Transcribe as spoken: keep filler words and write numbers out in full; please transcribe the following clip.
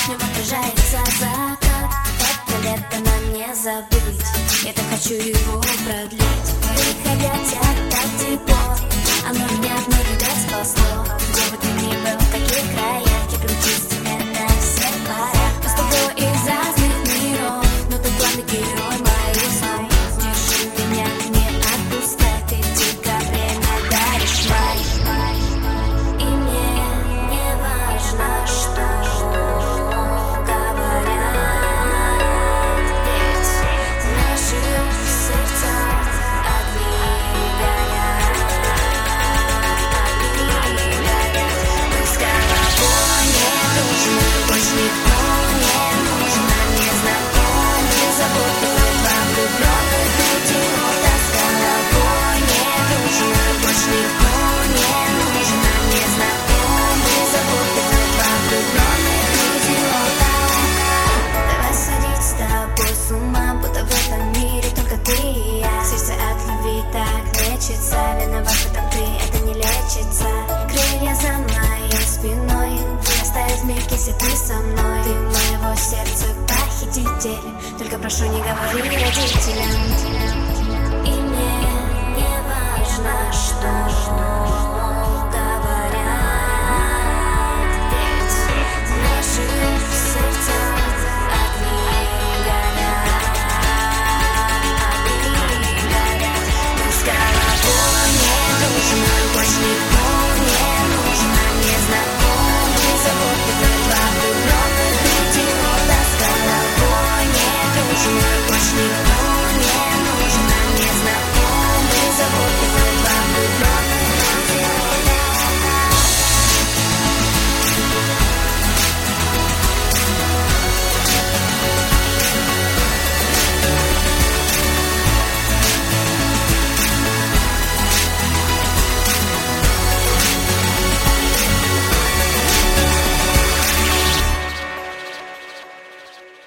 мне воображается закат. Это лето нам не забыть, я так хочу его продлить. Приходя так тепло, оно меня вновь видать спасло. Где бы ты ни был, в каких краях, я кручусь тебе на всех парах. Мы с тобой из разных миров, но ты главный герой моих снов. Держи меня, не отпускай, ты дико время даришь май. И мне не важно, что говорят, ведь наши сердца огни горят, огни горят. Мы с тобой не дружны, больше никто не нужен, нам незнакомый, заботливый, вам влюбленных людей. Да с тобой не дружны, больше никто не нужен, нам незнакомый, заботливый, вам влюбленных людей. Давай сходить с тобой с ума, будто в этом мире только ты и я. Сердце от любви так лечится, виноват в этом ты, это не лечится. Крылья за моей спиной, оставить в миг, если ты со мной. Ты моего сердца похититель, только прошу, не говори родителям. И мне не важно, что